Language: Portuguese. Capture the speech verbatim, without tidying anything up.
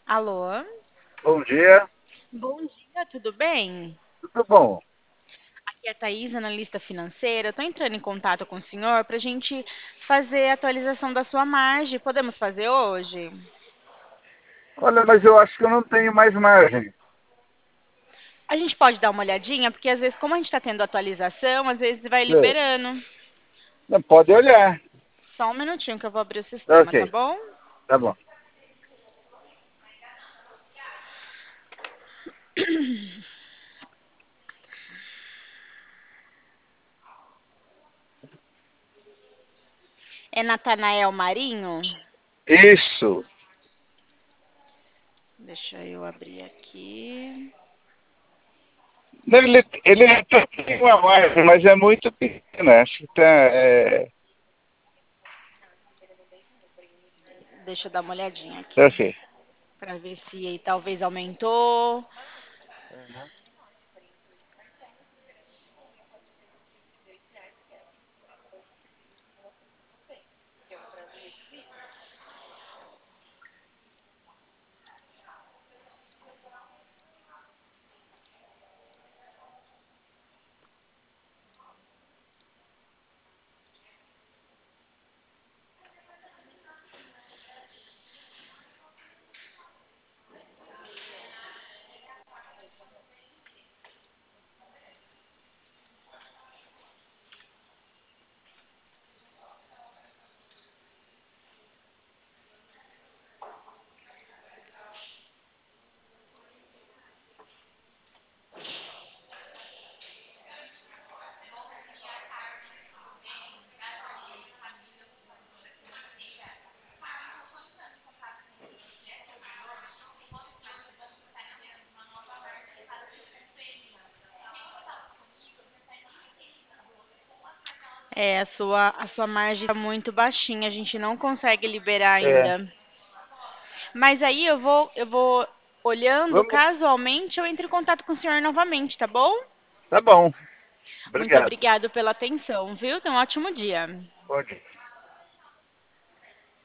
Alô? Bom dia, Bom dia, tudo bem? tudo bom? Aqui é a Thaís, analista financeira. Estou entrando em contato com o senhor para a gente fazer a atualização da sua margem. Podemos fazer hoje? Olha, mas eu acho que eu não tenho mais margem. A gente pode dar uma olhadinha, porque às vezes, como a gente está tendo atualização, às vezes vai Sei. liberando. Não, pode olhar. Só um minutinho que eu vou abrir o sistema, tá Ok, bom? tá bom. É Natanael Marinho? Isso. Deixa eu abrir aqui. Não, Ele, ele até tem uma margem, mas é muito pequena. Acho que tá, é... Deixa eu dar uma olhadinha aqui. Ok. Para ver se talvez aumentou. É, a sua, a sua margem está muito baixinha, a gente não consegue liberar É. ainda. Mas aí eu vou, eu vou olhando, Vamos. casualmente eu entro em contato com o senhor novamente, tá bom? Tá bom. Muito Obrigado. obrigado pela atenção, viu? Tenha um ótimo dia. Pode.